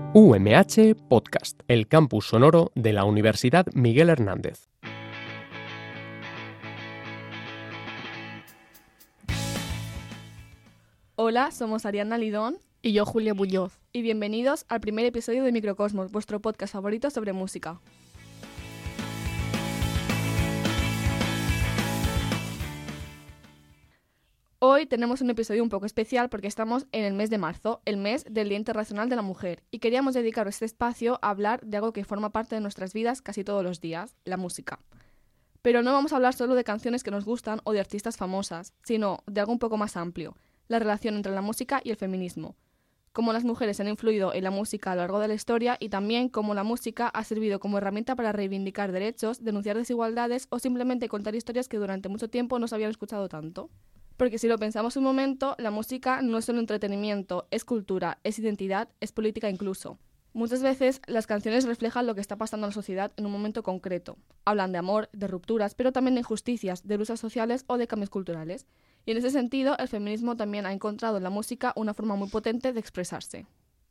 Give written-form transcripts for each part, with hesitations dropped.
UMH Podcast, el campus sonoro de la Universidad Miguel Hernández. Hola, somos Ariadna Lidón y yo, Julia Muñoz. Y bienvenidos al primer episodio de Microcosmos, vuestro podcast favorito sobre música. Hoy tenemos un episodio un poco especial porque estamos en el mes de marzo, el mes del Día Internacional de la Mujer, y queríamos dedicar este espacio a hablar de algo que forma parte de nuestras vidas casi todos los días, la música. Pero no vamos a hablar solo de canciones que nos gustan o de artistas famosas, sino de algo un poco más amplio, la relación entre la música y el feminismo. Cómo las mujeres han influido en la música a lo largo de la historia y también cómo la música ha servido como herramienta para reivindicar derechos, denunciar desigualdades o simplemente contar historias que durante mucho tiempo no se habían escuchado tanto. Porque si lo pensamos un momento, la música no es solo entretenimiento, es cultura, es identidad, es política incluso. Muchas veces las canciones reflejan lo que está pasando en la sociedad en un momento concreto. Hablan de amor, de rupturas, pero también de injusticias, de luchas sociales o de cambios culturales. Y en ese sentido, el feminismo también ha encontrado en la música una forma muy potente de expresarse.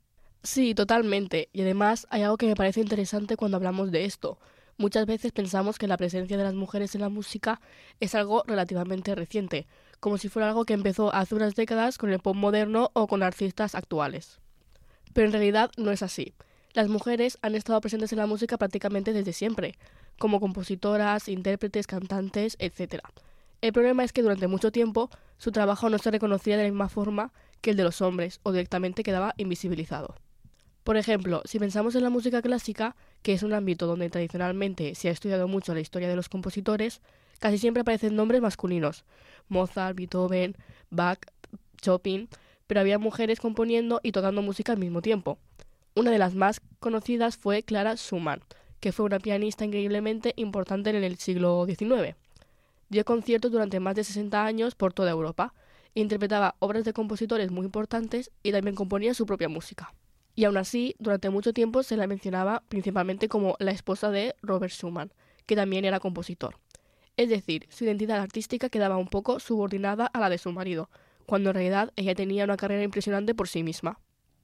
Sí, totalmente. Y además hay algo que me parece interesante cuando hablamos de esto. Muchas veces pensamos que la presencia de las mujeres en la música es algo relativamente reciente, como si fuera algo que empezó hace unas décadas con el pop moderno o con artistas actuales. Pero en realidad no es así. Las mujeres han estado presentes en la música prácticamente desde siempre, como compositoras, intérpretes, cantantes, etc. El problema es que durante mucho tiempo su trabajo no se reconocía de la misma forma que el de los hombres o directamente quedaba invisibilizado. Por ejemplo, si pensamos en la música clásica, que es un ámbito donde tradicionalmente se ha estudiado mucho la historia de los compositores, casi siempre aparecen nombres masculinos: Mozart, Beethoven, Bach, Chopin, pero había mujeres componiendo y tocando música al mismo tiempo. Una de las más conocidas fue Clara Schumann, que fue una pianista increíblemente importante en el siglo XIX. Dio conciertos durante más de 60 años por toda Europa, interpretaba obras de compositores muy importantes y también componía su propia música. Y aún así, durante mucho tiempo se la mencionaba principalmente como la esposa de Robert Schumann, que también era compositor. Es decir, su identidad artística quedaba un poco subordinada a la de su marido, cuando en realidad ella tenía una carrera impresionante por sí misma.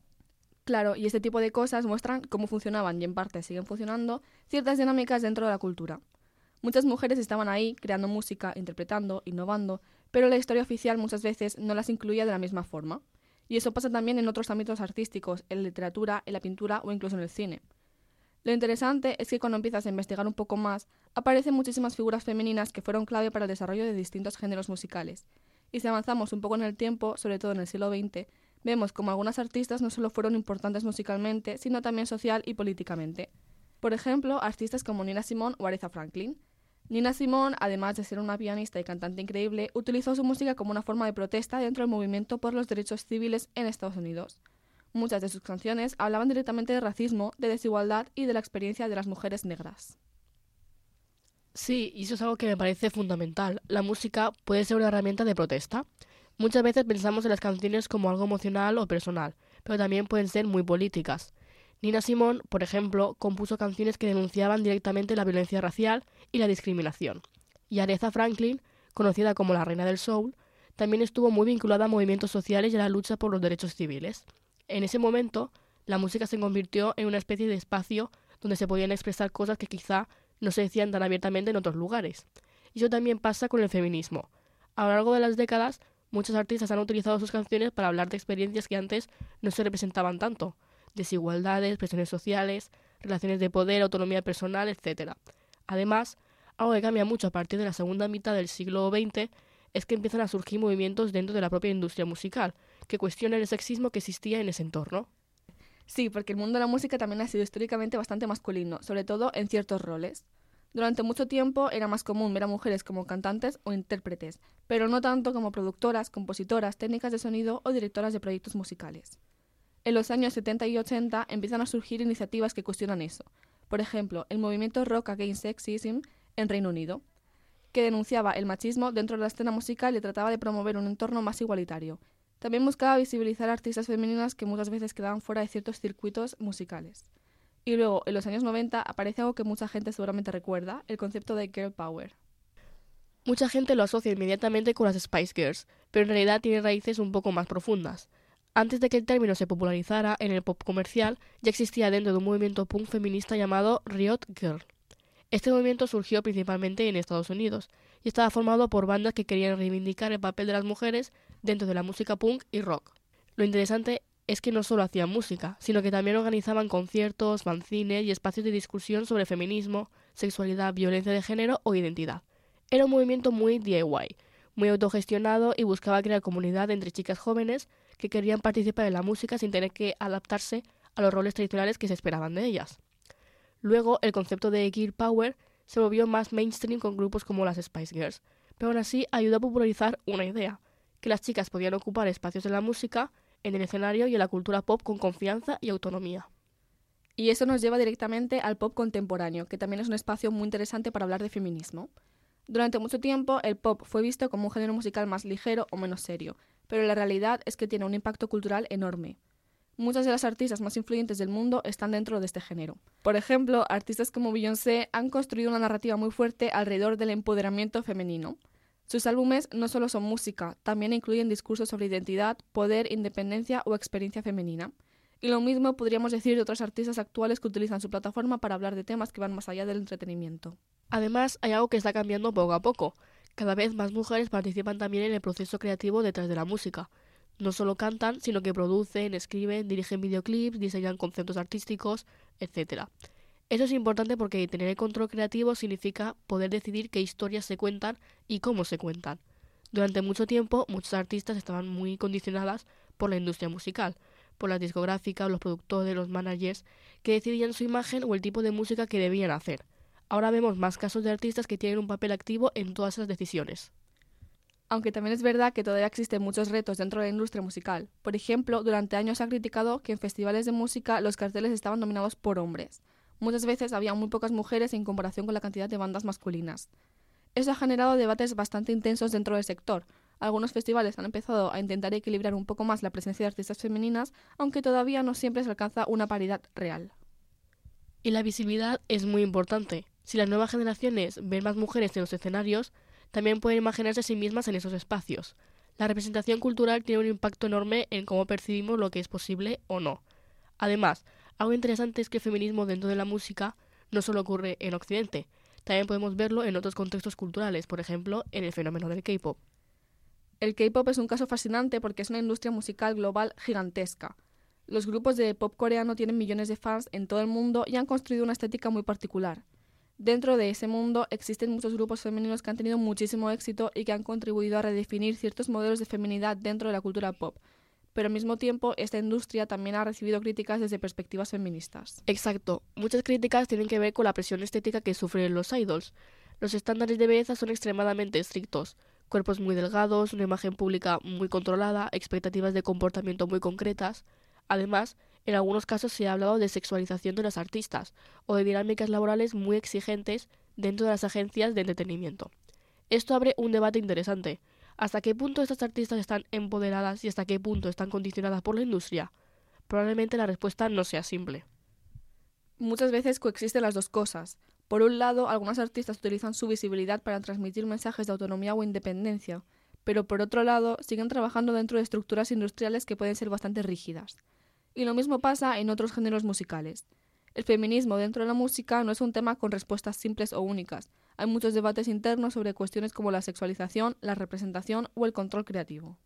Claro, y este tipo de cosas muestran cómo funcionaban y en parte siguen funcionando ciertas dinámicas dentro de la cultura. Muchas mujeres estaban ahí creando música, interpretando, innovando, pero la historia oficial muchas veces no las incluía de la misma forma. Y eso pasa también en otros ámbitos artísticos, en la literatura, en la pintura o incluso en el cine. Lo interesante es que cuando empiezas a investigar un poco más, aparecen muchísimas figuras femeninas que fueron clave para el desarrollo de distintos géneros musicales. Y si avanzamos un poco en el tiempo, sobre todo en el siglo XX, vemos como algunas artistas no solo fueron importantes musicalmente, sino también social y políticamente. Por ejemplo, artistas como Nina Simone o Aretha Franklin. Nina Simone, además de ser una pianista y cantante increíble, utilizó su música como una forma de protesta dentro del movimiento por los derechos civiles en Estados Unidos. Muchas de sus canciones hablaban directamente de racismo, de desigualdad y de la experiencia de las mujeres negras. Sí, y eso es algo que me parece fundamental. La música puede ser una herramienta de protesta. Muchas veces pensamos en las canciones como algo emocional o personal, pero también pueden ser muy políticas. Nina Simone, por ejemplo, compuso canciones que denunciaban directamente la violencia racial y la discriminación. Y Aretha Franklin, conocida como la reina del soul, también estuvo muy vinculada a movimientos sociales y a la lucha por los derechos civiles. En ese momento, la música se convirtió en una especie de espacio donde se podían expresar cosas que quizá no se decían tan abiertamente en otros lugares. Y eso también pasa con el feminismo. A lo largo de las décadas, muchos artistas han utilizado sus canciones para hablar de experiencias que antes no se representaban tanto: desigualdades, presiones sociales, relaciones de poder, autonomía personal, etc. Además, algo que cambia mucho a partir de la segunda mitad del siglo XX es que empiezan a surgir movimientos dentro de la propia industria musical que cuestionan el sexismo que existía en ese entorno. Sí, porque el mundo de la música también ha sido históricamente bastante masculino, sobre todo en ciertos roles. Durante mucho tiempo era más común ver a mujeres como cantantes o intérpretes, pero no tanto como productoras, compositoras, técnicas de sonido o directoras de proyectos musicales. En los años 70 y 80 empiezan a surgir iniciativas que cuestionan eso. Por ejemplo, el movimiento Rock Against Sexism en Reino Unido, que denunciaba el machismo dentro de la escena musical y trataba de promover un entorno más igualitario. También buscaba visibilizar a artistas femeninas que muchas veces quedaban fuera de ciertos circuitos musicales. Y luego, en los años 90, aparece algo que mucha gente seguramente recuerda, el concepto de Girl Power. Mucha gente lo asocia inmediatamente con las Spice Girls, pero en realidad tiene raíces un poco más profundas. Antes de que el término se popularizara en el pop comercial, ya existía dentro de un movimiento punk feminista llamado Riot Girl. Este movimiento surgió principalmente en Estados Unidos y estaba formado por bandas que querían reivindicar el papel de las mujeres dentro de la música punk y rock. Lo interesante es que no solo hacían música, sino que también organizaban conciertos, fanzines y espacios de discusión sobre feminismo, sexualidad, violencia de género o identidad. Era un movimiento muy DIY, muy autogestionado y buscaba crear comunidad entre chicas jóvenes que querían participar en la música sin tener que adaptarse a los roles tradicionales que se esperaban de ellas. Luego, el concepto de Girl Power se volvió más mainstream con grupos como las Spice Girls, pero aún así ayudó a popularizar una idea, que las chicas podían ocupar espacios en la música, en el escenario y en la cultura pop con confianza y autonomía. Y eso nos lleva directamente al pop contemporáneo, que también es un espacio muy interesante para hablar de feminismo. Durante mucho tiempo, el pop fue visto como un género musical más ligero o menos serio, pero la realidad es que tiene un impacto cultural enorme. Muchas de las artistas más influyentes del mundo están dentro de este género. Por ejemplo, artistas como Beyoncé han construido una narrativa muy fuerte alrededor del empoderamiento femenino. Sus álbumes no solo son música, también incluyen discursos sobre identidad, poder, independencia o experiencia femenina. Y lo mismo podríamos decir de otros artistas actuales que utilizan su plataforma para hablar de temas que van más allá del entretenimiento. Además, hay algo que está cambiando poco a poco. Cada vez más mujeres participan también en el proceso creativo detrás de la música. No solo cantan, sino que producen, escriben, dirigen videoclips, diseñan conceptos artísticos, etc. Eso es importante porque tener el control creativo significa poder decidir qué historias se cuentan y cómo se cuentan. Durante mucho tiempo, muchas artistas estaban muy condicionadas por la industria musical, por las discográficas, los productores, los managers, que decidían su imagen o el tipo de música que debían hacer. Ahora vemos más casos de artistas que tienen un papel activo en todas esas decisiones. Aunque también es verdad que todavía existen muchos retos dentro de la industria musical. Por ejemplo, durante años se ha criticado que en festivales de música los carteles estaban dominados por hombres. Muchas veces había muy pocas mujeres en comparación con la cantidad de bandas masculinas. Eso ha generado debates bastante intensos dentro del sector. Algunos festivales han empezado a intentar equilibrar un poco más la presencia de artistas femeninas, aunque todavía no siempre se alcanza una paridad real. Y la visibilidad es muy importante. Si las nuevas generaciones ven más mujeres en los escenarios, también pueden imaginarse a sí mismas en esos espacios. La representación cultural tiene un impacto enorme en cómo percibimos lo que es posible o no. Además, algo interesante es que el feminismo dentro de la música no solo ocurre en Occidente, también podemos verlo en otros contextos culturales, por ejemplo, en el fenómeno del K-pop. El K-pop es un caso fascinante porque es una industria musical global gigantesca. Los grupos de pop coreano tienen millones de fans en todo el mundo y han construido una estética muy particular. Dentro de ese mundo existen muchos grupos femeninos que han tenido muchísimo éxito y que han contribuido a redefinir ciertos modelos de feminidad dentro de la cultura pop. Pero al mismo tiempo, esta industria también ha recibido críticas desde perspectivas feministas. Exacto. Muchas críticas tienen que ver con la presión estética que sufren los idols. Los estándares de belleza son extremadamente estrictos. Cuerpos muy delgados, una imagen pública muy controlada, expectativas de comportamiento muy concretas. Además, en algunos casos se ha hablado de sexualización de las artistas o de dinámicas laborales muy exigentes dentro de las agencias de entretenimiento. Esto abre un debate interesante. ¿Hasta qué punto estas artistas están empoderadas y hasta qué punto están condicionadas por la industria? Probablemente la respuesta no sea simple. Muchas veces coexisten las dos cosas. Por un lado, algunas artistas utilizan su visibilidad para transmitir mensajes de autonomía o independencia, pero por otro lado, siguen trabajando dentro de estructuras industriales que pueden ser bastante rígidas. Y lo mismo pasa en otros géneros musicales. El feminismo dentro de la música no es un tema con respuestas simples o únicas. Hay muchos debates internos sobre cuestiones como la sexualización, la representación o el control creativo.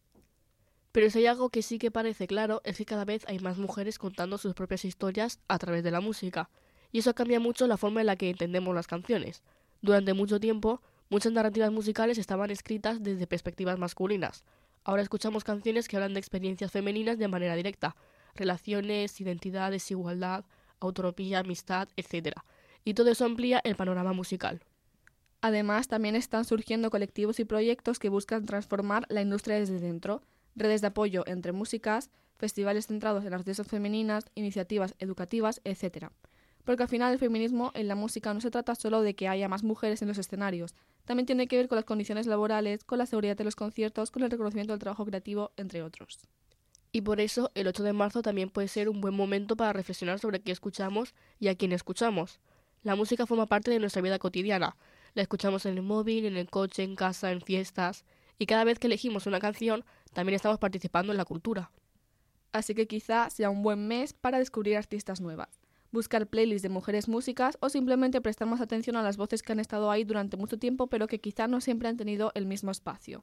Pero si hay algo que sí que parece claro es que cada vez hay más mujeres contando sus propias historias a través de la música. Y eso cambia mucho la forma en la que entendemos las canciones. Durante mucho tiempo, muchas narrativas musicales estaban escritas desde perspectivas masculinas. Ahora escuchamos canciones que hablan de experiencias femeninas de manera directa. Relaciones, identidad, desigualdad, autonomía, amistad, etc. Y todo eso amplía el panorama musical. Además, también están surgiendo colectivos y proyectos que buscan transformar la industria desde dentro, redes de apoyo entre músicas, festivales centrados en artistas femeninas, iniciativas educativas, etc. Porque al final el feminismo en la música no se trata solo de que haya más mujeres en los escenarios, también tiene que ver con las condiciones laborales, con la seguridad de los conciertos, con el reconocimiento del trabajo creativo, entre otros. Y por eso el 8 de marzo también puede ser un buen momento para reflexionar sobre qué escuchamos y a quién escuchamos. La música forma parte de nuestra vida cotidiana. La escuchamos en el móvil, en el coche, en casa, en fiestas. Y cada vez que elegimos una canción, también estamos participando en la cultura. Así que quizá sea un buen mes para descubrir artistas nuevas, buscar playlists de mujeres músicas o simplemente prestar más atención a las voces que han estado ahí durante mucho tiempo pero que quizá no siempre han tenido el mismo espacio.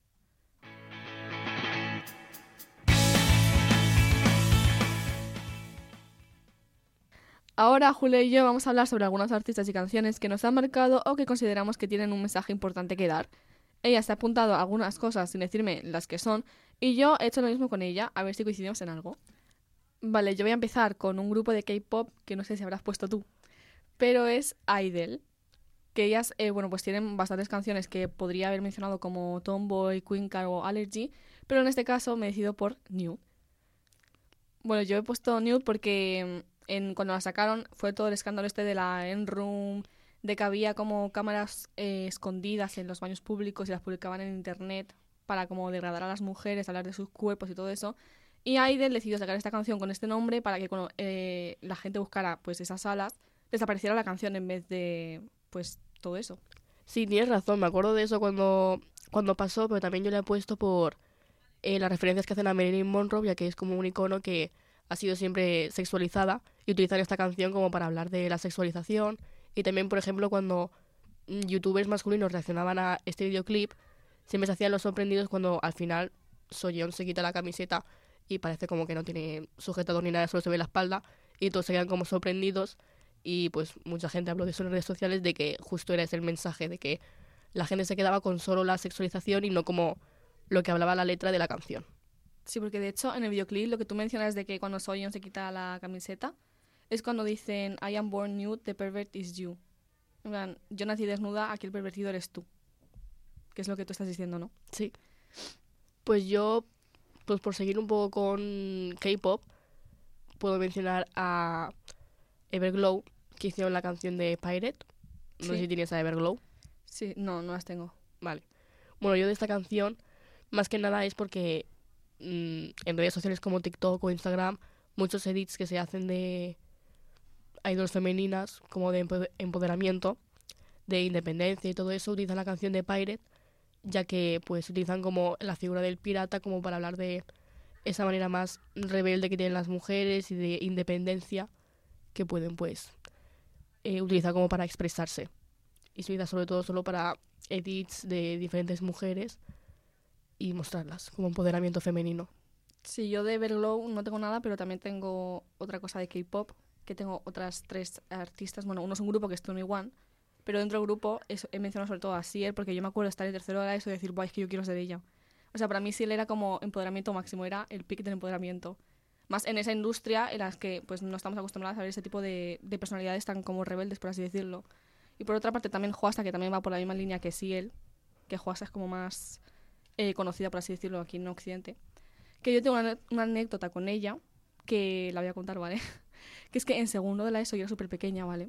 Ahora Julia y yo vamos a hablar sobre algunos artistas y canciones que nos han marcado o que consideramos que tienen un mensaje importante que dar. Ella se ha apuntado a algunas cosas sin decirme las que son y yo he hecho lo mismo con ella, a ver si coincidimos en algo. Vale, yo voy a empezar con un grupo de K-pop que no sé si habrás puesto tú, pero es Idol, que ellas, pues tienen bastantes canciones que podría haber mencionado como Tomboy, Queen Card o Allergy, pero en este caso me he decidido por Nude. Bueno, yo he puesto Nude porque cuando la sacaron fue todo el escándalo este de la N-Room, de que había como cámaras escondidas en los baños públicos y las publicaban en internet para como degradar a las mujeres, hablar de sus cuerpos y todo eso. Y Idol decidió sacar esta canción con este nombre para que cuando la gente buscara pues esas salas, desapareciera la canción en vez de pues todo eso. Sí, tienes razón, me acuerdo de eso cuando pasó, pero también yo le he puesto por las referencias que hacen a Marilyn Monroe, ya que es como un icono que ha sido siempre sexualizada y utilizan esta canción como para hablar de la sexualización. Y también, por ejemplo, cuando youtubers masculinos reaccionaban a este videoclip, siempre se hacían los sorprendidos cuando al final Soyeon se quita la camiseta y parece como que no tiene sujetador ni nada, solo se ve la espalda y todos se quedan como sorprendidos y pues mucha gente habló de eso en redes sociales, de que justo era ese el mensaje, de que la gente se quedaba con solo la sexualización y no como lo que hablaba la letra de la canción. Sí, porque de hecho en el videoclip lo que tú mencionas de que cuando Soyeon se quita la camiseta es cuando dicen I am born nude, the pervert is you. En plan, yo nací desnuda, aquí el pervertido eres tú. Que es lo que tú estás diciendo, ¿no? Sí. Pues yo, pues por seguir un poco con K-pop, puedo mencionar a Everglow, que hicieron la canción de Pirate. No sé si tienes a Everglow. Sí, no las tengo. Vale. Bueno, yo de esta canción, más que nada es porque en redes sociales como TikTok o Instagram, muchos edits que se hacen de idols femeninas, como de empoderamiento, de independencia y todo eso, utilizan la canción de Pirate, ya que pues utilizan como la figura del pirata como para hablar de esa manera más rebelde que tienen las mujeres y de independencia que pueden pues utilizar como para expresarse. Y se utiliza sobre todo solo para edits de diferentes mujeres y mostrarlas como empoderamiento femenino. Sí, yo de Everglow no tengo nada, pero también tengo otra cosa de K-pop, que tengo otras 3 artistas. Bueno, uno es un grupo que es 21, pero dentro del grupo he mencionado sobre todo a Ciel, porque yo me acuerdo de estar en tercero de la ESO y decir, buah, es que yo quiero ser ella. O sea, para mí Ciel era como empoderamiento máximo, era el pic del empoderamiento. Más en esa industria en las que pues no estamos acostumbrados a ver ese tipo de personalidades tan como rebeldes, por así decirlo. Y por otra parte también Hwasa, que también va por la misma línea que Ciel, que Hwasa es como más conocida, por así decirlo, aquí en Occidente. Que yo tengo una anécdota con ella, que la voy a contar, ¿vale? Que es que en segundo de la ESO, yo era súper pequeña, ¿vale?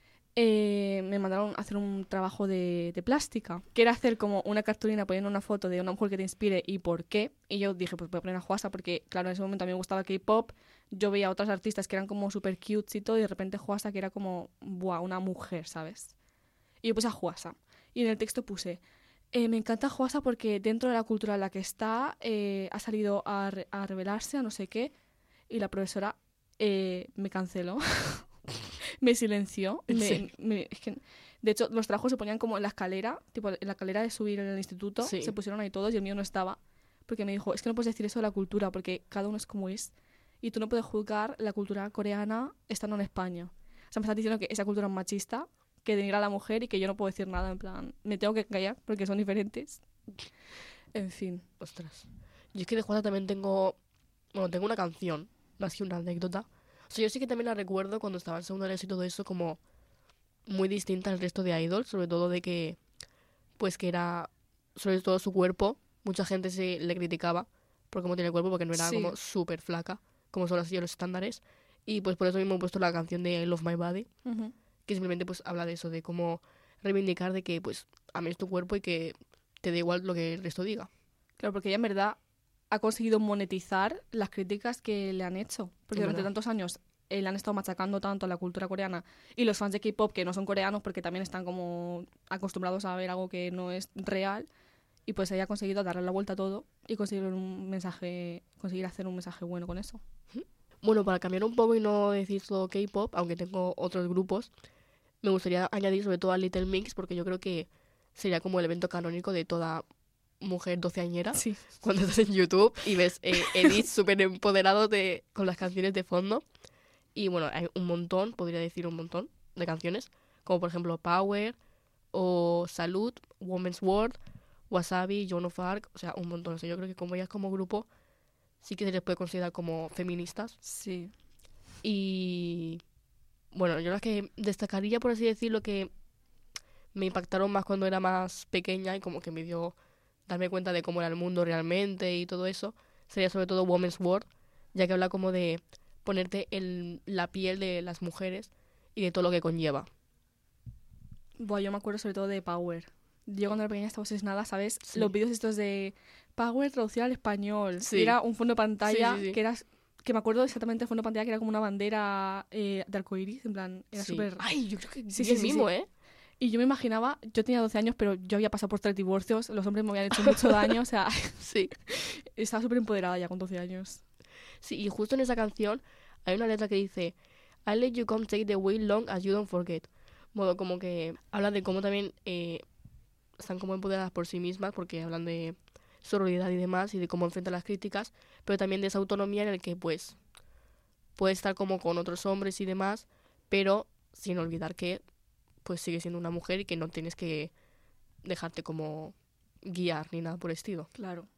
Me mandaron a hacer un trabajo de plástica, que era hacer como una cartulina poniendo una foto de una mujer que te inspire y por qué. Y yo dije, pues voy a poner a Hwasa porque, claro, en ese momento a mí me gustaba K-pop. Yo veía a otras artistas que eran como súper cute y todo, y de repente Hwasa que era como, buah, una mujer, ¿sabes? Y yo puse a Hwasa. Y en el texto puse, me encanta Hwasa porque dentro de la cultura en la que está ha salido a revelarse, a no sé qué. Y la profesora me canceló. Me silenció. Sí. Es que, de hecho, los trabajos se ponían como en la escalera, tipo en la escalera de subir en el instituto. Sí. Se pusieron ahí todos y el mío no estaba. Porque me dijo, es que no puedes decir eso de la cultura, porque cada uno es como es. Y tú no puedes juzgar la cultura coreana estando en España. O sea, me estás diciendo que esa cultura es machista, que denigra a la mujer y que yo no puedo decir nada, en plan, me tengo que callar porque son diferentes. En fin. Ostras. Yo es que de Juana también tengo una canción, más que una anécdota. O sea, yo sí que también la recuerdo cuando estaba en segundo de la ESO y todo eso, como muy distinta al resto de idols, sobre todo de que, pues que era, sobre todo su cuerpo, mucha gente se le criticaba por cómo tiene el cuerpo, porque no era como súper flaca, como son así los estándares. Y pues por eso mismo he puesto la canción de I Love My Body, que simplemente pues habla de eso, de cómo reivindicar de que pues ames tu cuerpo y que te dé igual lo que el resto diga. Claro, porque ella en verdad ha conseguido monetizar las críticas que le han hecho. Porque durante tantos años le han estado machacando tanto a la cultura coreana y los fans de K-pop que no son coreanos porque también están como acostumbrados a ver algo que no es real. Y pues ella ha conseguido darle la vuelta a todo y conseguir hacer un mensaje bueno con eso. Bueno, para cambiar un poco y no decir solo K-pop, aunque tengo otros grupos, me gustaría añadir sobre todo a Little Mix, porque yo creo que sería como el evento canónico de toda mujer doceañera. Sí. Cuando estás en YouTube y ves edits súper empoderados con las canciones de fondo. Y bueno, hay un montón, podría decir un montón de canciones, como por ejemplo Power o Salud, Women's World, Wasabi, Joan of Arc, o sea, un montón. O sea, yo creo que como ellas como grupo sí que se les puede considerar como feministas. Sí. Y bueno, yo las que destacaría, por así decirlo, que me impactaron más cuando era más pequeña y como que me dio darme cuenta de cómo era el mundo realmente y todo eso, sería sobre todo Women's World, ya que habla como de ponerte en la piel de las mujeres y de todo lo que conlleva. Buah, yo me acuerdo sobre todo de Power. Yo cuando era pequeña estaba obsesionada, ¿sabes? Sí. Los vídeos estos de Power traducido al español. Sí. Y era un fondo de pantalla Sí. que me acuerdo exactamente del fondo de pantalla que era como una bandera de arcoiris, en plan, era Sí. súper... Ay, yo creo que Sí, sí, el sí, mismo, sí. ¿eh? Y yo me imaginaba, yo tenía 12 años, pero yo había pasado por 3 divorcios, los hombres me habían hecho mucho daño, o sea, Sí. estaba súper empoderada ya con 12 años. Sí, y justo en esa canción hay una letra que dice I'll let you come take the wheel long as you don't forget. Modo como que habla de cómo también están como empoderadas por sí mismas, porque hablan de sororidad y demás, y de cómo enfrentan las críticas, pero también de esa autonomía en el que pues puedes estar como con otros hombres y demás, pero sin olvidar que pues sigues siendo una mujer y que no tienes que dejarte como guiar ni nada por el estilo. Claro.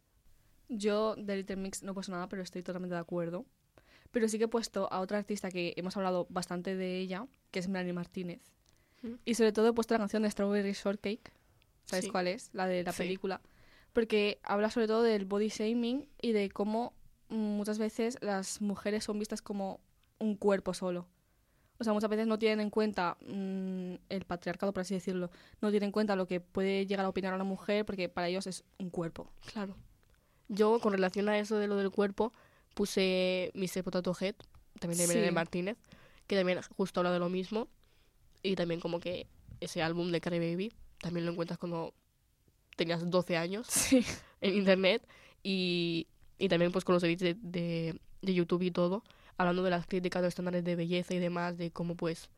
Yo de Little Mix no he puesto nada, pero estoy totalmente de acuerdo. Pero sí que he puesto a otra artista que hemos hablado bastante de ella, que es Melanie Martínez. Y sobre todo he puesto la canción de Strawberry Shortcake. ¿Sabes Sí. cuál es? La de la Sí. película. Porque habla sobre todo del body shaming y de cómo muchas veces las mujeres son vistas como un cuerpo solo. O sea, muchas veces no tienen en cuenta el patriarcado, por así decirlo. No tienen en cuenta lo que puede llegar a opinar una mujer porque para ellos es un cuerpo. Claro. Yo, con relación a eso de lo del cuerpo, puse Mr. Potato Head, también de Sí. Melanie Martínez, que también justo habla de lo mismo. Y también como que ese álbum de Cry Baby también lo encuentras cuando tenías 12 años Sí. en internet. Y también pues con los edits de YouTube y todo, hablando de las críticas de los estándares de belleza y demás, de cómo pues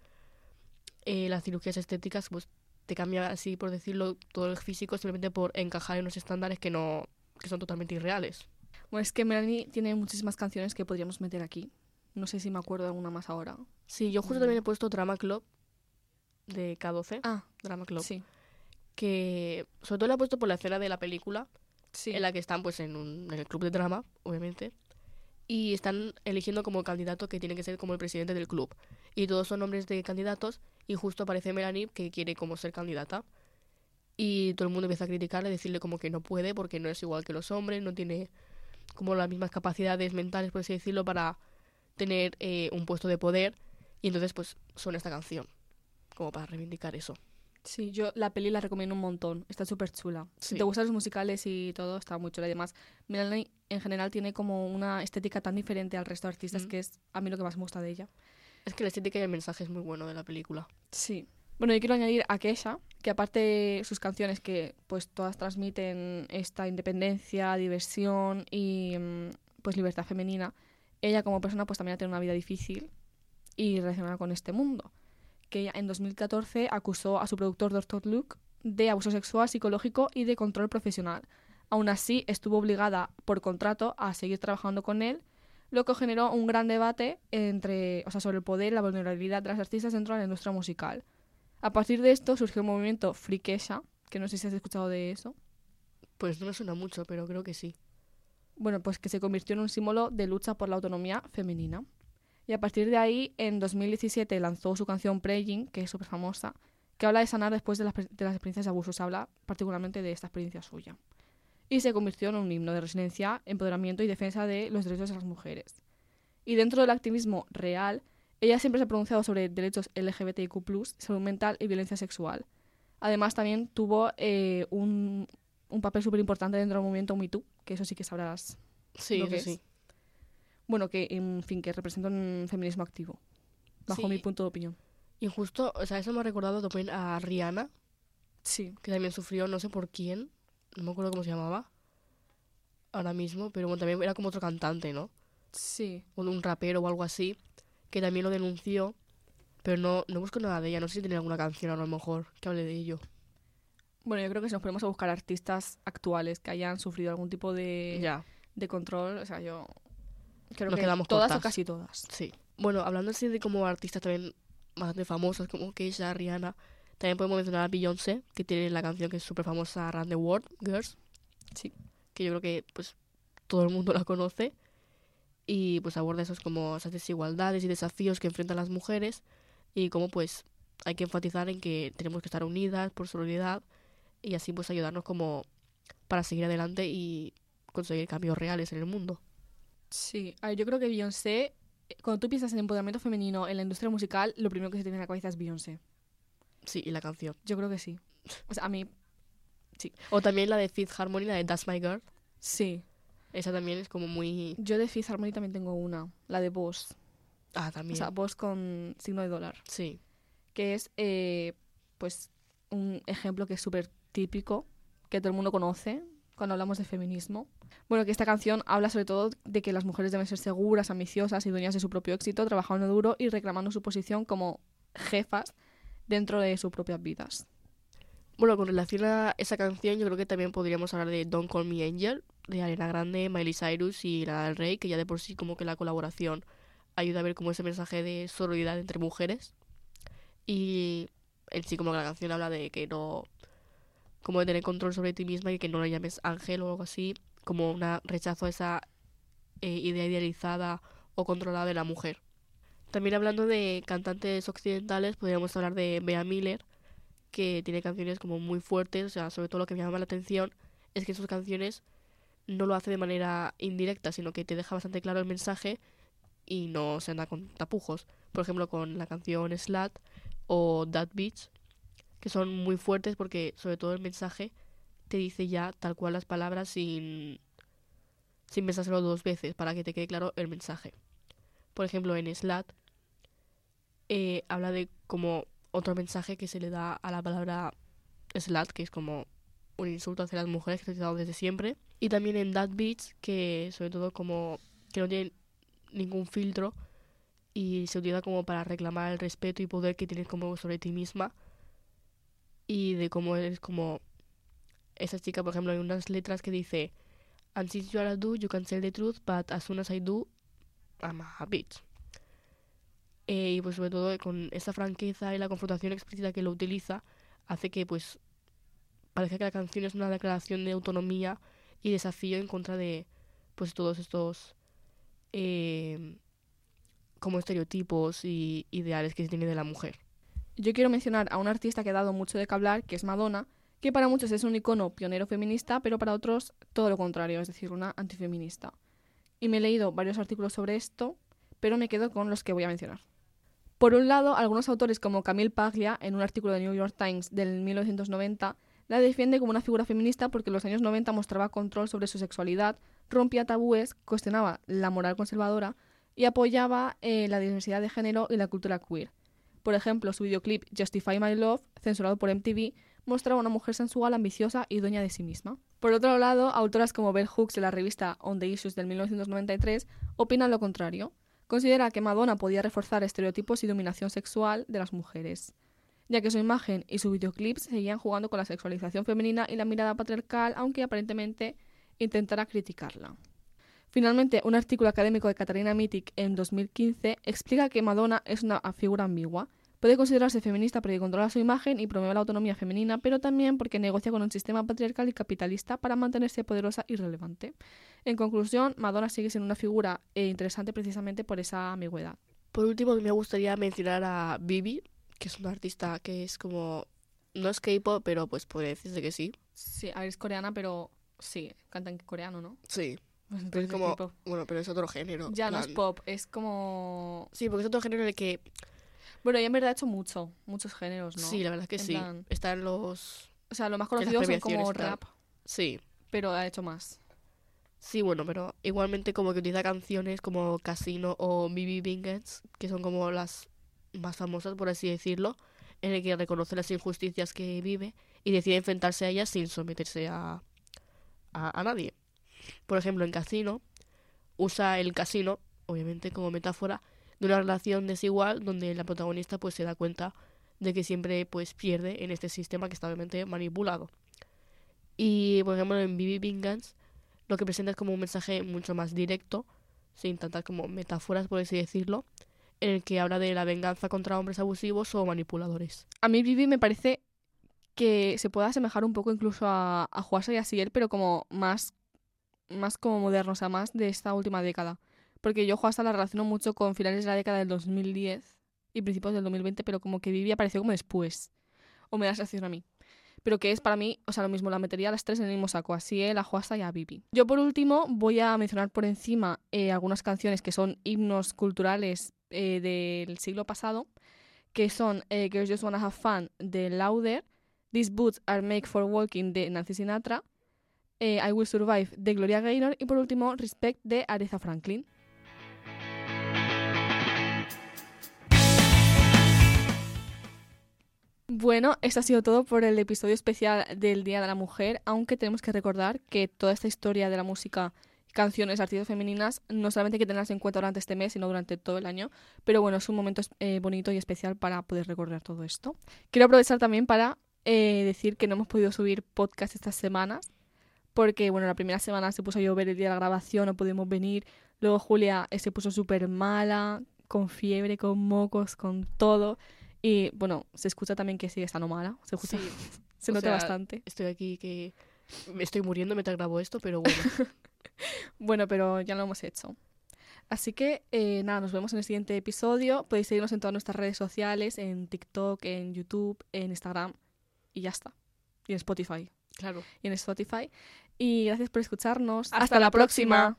las cirugías estéticas pues te cambian así, por decirlo, todo el físico simplemente por encajar en unos estándares que son totalmente irreales. Bueno, es que Melanie tiene muchísimas canciones que podríamos meter aquí. No sé si me acuerdo de alguna más ahora. Sí, yo justo también he puesto Drama Club de K12, Ah, Drama Club, sí. que sobre todo la he puesto por la escena de la película, Sí. en la que están pues en el club de drama, obviamente, y están eligiendo como candidato que tiene que ser como el presidente del club. Y todos son nombres de candidatos, y justo aparece Melanie que quiere como ser candidata. Y todo el mundo empieza a criticarle, decirle como que no puede porque no es igual que los hombres, no tiene como las mismas capacidades mentales, por así decirlo, para tener un puesto de poder. Y entonces pues suena esta canción, como para reivindicar eso. Sí, yo la peli la recomiendo un montón. Está súper chula. Si Sí. te gustan los musicales y todo, está muy chula. Y además, Melanie en general tiene como una estética tan diferente al resto de artistas que es a mí lo que más me gusta de ella. Es que la estética y el mensaje es muy bueno de la película. Sí. Bueno, yo quiero añadir a Kesha, que aparte de sus canciones que pues todas transmiten esta independencia, diversión y pues libertad femenina, ella como persona pues también ha tenido una vida difícil y relacionada con este mundo. Que ella en 2014 acusó a su productor Dr. Luke de abuso sexual, psicológico y de control profesional. Aún así, estuvo obligada por contrato a seguir trabajando con él, lo que generó un gran debate sobre el poder y la vulnerabilidad de las artistas dentro de la industria musical. A partir de esto surgió el movimiento Free Kesha, que no sé si has escuchado de eso. Pues no me suena mucho, pero creo que sí. Bueno, pues que se convirtió en un símbolo de lucha por la autonomía femenina. Y a partir de ahí, en 2017 lanzó su canción Praying, que es súper famosa, que habla de sanar después de las experiencias de abuso. Se habla particularmente de esta experiencia suya. Y se convirtió en un himno de resiliencia, empoderamiento y defensa de los derechos de las mujeres. Y dentro del activismo real, ella siempre se ha pronunciado sobre derechos LGBTIQ+, salud mental y violencia sexual. Además, también tuvo un papel súper importante dentro del movimiento Me Too, que eso sí que sabrás Sí, lo eso que es. sí. Bueno, que en fin, que representa un feminismo activo, bajo Sí. mi punto de opinión. Y justo, o sea, eso me ha recordado también a Rihanna, Sí. que también sufrió, no sé por quién, no me acuerdo cómo se llamaba, ahora mismo, pero bueno, también era como otro cantante, ¿no? Sí. O un rapero o algo así, que también lo denunció, pero no busco nada de ella. No sé si tiene alguna canción a lo mejor que hable de ello. Bueno, yo creo que si nos ponemos a buscar artistas actuales que hayan sufrido algún tipo de control, o sea, yo creo Nos que quedamos todas cortas. o casi todas. Sí. Bueno, hablando así de como artistas también bastante famosas, como Keisha, Rihanna, también podemos mencionar a Beyoncé, que tiene la canción que es súper famosa, Run the World, Girls. Sí. Que yo creo que pues todo el mundo la conoce. Y pues aborda esos como esas desigualdades y desafíos que enfrentan las mujeres. Y cómo pues hay que enfatizar en que tenemos que estar unidas por solidaridad. Y así pues ayudarnos como para seguir adelante y conseguir cambios reales en el mundo. Sí, a ver, yo creo que Beyoncé, cuando tú piensas en empoderamiento femenino en la industria musical, lo primero que se te viene a la cabeza es Beyoncé. Sí, y la canción. Yo creo que sí. O sea, a mí, sí. O también la de Fifth Harmony, la de That's My Girl. Sí. Esa también es como muy... Yo de Fifth Harmony también tengo una, la de Boss. Ah, también. O sea, Boss con signo de dólar. Sí. Que es, pues, un ejemplo que es súper típico, que todo el mundo conoce cuando hablamos de feminismo. Bueno, que esta canción habla sobre todo de que las mujeres deben ser seguras, ambiciosas y dueñas de su propio éxito, trabajando duro y reclamando su posición como jefas dentro de sus propias vidas. Bueno, con relación a esa canción, yo creo que también podríamos hablar de Don't Call Me Angel, de Ariana Grande, Miley Cyrus y Lana del Rey, que ya de por sí como que la colaboración ayuda a ver como ese mensaje de sororidad entre mujeres. Y en sí como que la canción habla de que no... como de tener control sobre ti misma y que no la llames ángel o algo así, como un rechazo a esa idea idealizada o controlada de la mujer. También hablando de cantantes occidentales, podríamos hablar de Bea Miller, que tiene canciones como muy fuertes, o sea, sobre todo lo que me llama la atención es que sus canciones no lo hace de manera indirecta, sino que te deja bastante claro el mensaje y no se anda con tapujos. Por ejemplo, con la canción Slut o That Bitch, que son muy fuertes porque sobre todo el mensaje te dice ya tal cual las palabras sin pensárselo dos veces para que te quede claro el mensaje. Por ejemplo, en Slut habla de como otro mensaje que se le da a la palabra slut, que es como un insulto hacia las mujeres que se ha utilizado desde siempre. Y también en That Bitch, que sobre todo como que no tiene ningún filtro y se utiliza como para reclamar el respeto y poder que tienes como sobre ti misma y de cómo eres como esa chica. Por ejemplo, hay unas letras que dice And since you are a dude, you can tell the truth, but as soon as I do, I'm a bitch. Y pues sobre todo con esa franqueza y la confrontación explícita que lo utiliza, hace que pues parezca que la canción es una declaración de autonomía y desafío en contra de pues todos estos como estereotipos y ideales que se tiene de la mujer. Yo quiero mencionar a un artista que ha dado mucho de qué hablar, que es Madonna, que para muchos es un icono pionero feminista, pero para otros todo lo contrario, es decir, una antifeminista. Y me he leído varios artículos sobre esto, pero me quedo con los que voy a mencionar. Por un lado, algunos autores como Camille Paglia, en un artículo de New York Times del 1990, la defiende como una figura feminista porque en los años 90 mostraba control sobre su sexualidad, rompía tabúes, cuestionaba la moral conservadora y apoyaba la diversidad de género y la cultura queer. Por ejemplo, su videoclip Justify My Love, censurado por MTV, mostraba a una mujer sensual, ambiciosa y dueña de sí misma. Por otro lado, autoras como Bell Hooks de la revista On the Issues del 1993 opinan lo contrario. Considera que Madonna podía reforzar estereotipos y dominación sexual de las mujeres, ya que su imagen y su videoclip seguían jugando con la sexualización femenina y la mirada patriarcal, aunque aparentemente intentara criticarla. Finalmente, un artículo académico de Katarina Mitic en 2015 explica que Madonna es una figura ambigua. Puede considerarse feminista porque controla su imagen y promueve la autonomía femenina, pero también porque negocia con un sistema patriarcal y capitalista para mantenerse poderosa y relevante. En conclusión, Madonna sigue siendo una figura interesante precisamente por esa ambigüedad. Por último, me gustaría mencionar a Bibi, que es una artista que es como... no es K-pop, pero pues podría decirse que sí. Sí, a ver, es coreana, pero sí, canta en coreano, ¿no? Sí. Pues Pero es como... K-pop. bueno, pero es otro género. Ya no es pop, es como... Sí, porque es otro género en el que... bueno, ella en verdad ha hecho muchos géneros, ¿no? sí, la verdad es que En sí. plan- Están los... O sea, lo más conocido son como premiaciones y tal. rap, sí. pero ha hecho más. Sí, bueno, pero igualmente como que utiliza canciones como Casino o Bibi Bingets, que son como las más famosas, por así decirlo, en el que reconoce las injusticias que vive y decide enfrentarse a ellas sin someterse a nadie. Por ejemplo, en Casino, usa el casino, obviamente como metáfora, de una relación desigual donde la protagonista pues se da cuenta de que siempre pues pierde en este sistema que está obviamente manipulado. Y por ejemplo en BB Vengeance lo que presenta es como un mensaje mucho más directo, sin tantas como metáforas por así decirlo, en el que habla de la venganza contra hombres abusivos o manipuladores. A mí Vivi me parece que se puede asemejar un poco incluso a Hwasa y a Ciel, pero como más como moderno, o sea, más de esta última década. Porque yo Hwasa la relaciono mucho con finales de la década del 2010 y principios del 2020, pero como que Vivi apareció como después. O me da la sensación a mí. Pero que es para mí, o sea, lo mismo, la metería a las tres en el mismo saco, a Ciel, a Hwasa y a Vivi. Yo por último voy a mencionar por encima algunas canciones que son himnos culturales del siglo pasado, que son Girls Just Wanna Have Fun de Lauder, These Boots Are Made for Walking de Nancy Sinatra, I Will Survive de Gloria Gaynor y por último Respect de Aretha Franklin. Bueno, esto ha sido todo por el episodio especial del Día de la Mujer, aunque tenemos que recordar que toda esta historia de la música, canciones, artistas femeninas, no solamente hay que tenerlas en cuenta durante este mes, sino durante todo el año, pero bueno, es un momento bonito y especial para poder recordar todo esto. Quiero aprovechar también para decir que no hemos podido subir podcast estas semanas, porque bueno, la primera semana se puso a llover el día de la grabación, no pudimos venir, luego Julia se puso súper mala, con fiebre, con mocos, con todo. Y bueno, se escucha también que sigue estando mala. Se escucha, Sí, se nota bastante. Estoy aquí que me estoy muriendo mientras grabo esto, pero bueno. Bueno, pero ya lo hemos hecho. Así que nada, nos vemos en el siguiente episodio. Podéis seguirnos en todas nuestras redes sociales, en TikTok, en YouTube, en Instagram y ya está. Y en Spotify. Claro. Y en Spotify. Y gracias por escucharnos. Hasta la próxima.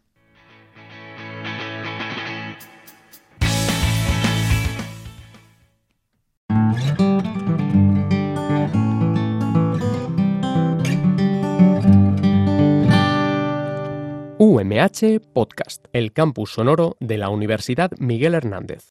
UMH Podcast, el campus sonoro de la Universidad Miguel Hernández.